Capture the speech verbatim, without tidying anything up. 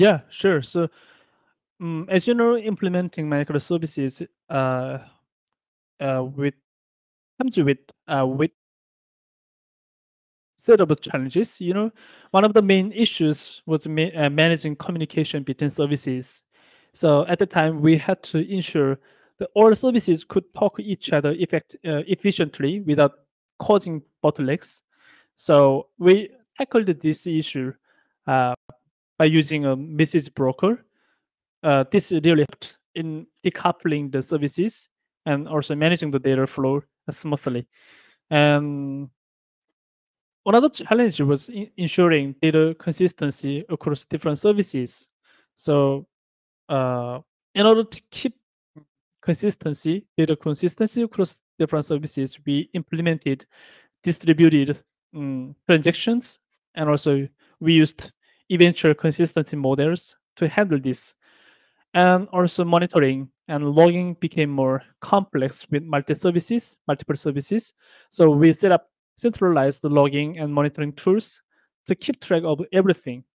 Yeah, sure. So, um, as you know, implementing microservices uh, uh, with comes with uh, with set of challenges. You know, one of the main issues was ma- uh, managing communication between services. So at the time, we had to ensure that all services could talk to each other effect, uh, efficiently without causing bottlenecks. So we tackled this issue uh, by using a message broker. Uh, this really helped in decoupling the services and also managing the data flow smoothly. And another challenge was in ensuring data consistency across different services. So, uh, in order to keep consistency, data consistency across different services, we implemented distributed um, transactions, and also we used eventual consistency models to handle this. And also monitoring and logging became more complex with multi-services, multiple services. So we set up centralized logging and monitoring tools to keep track of everything.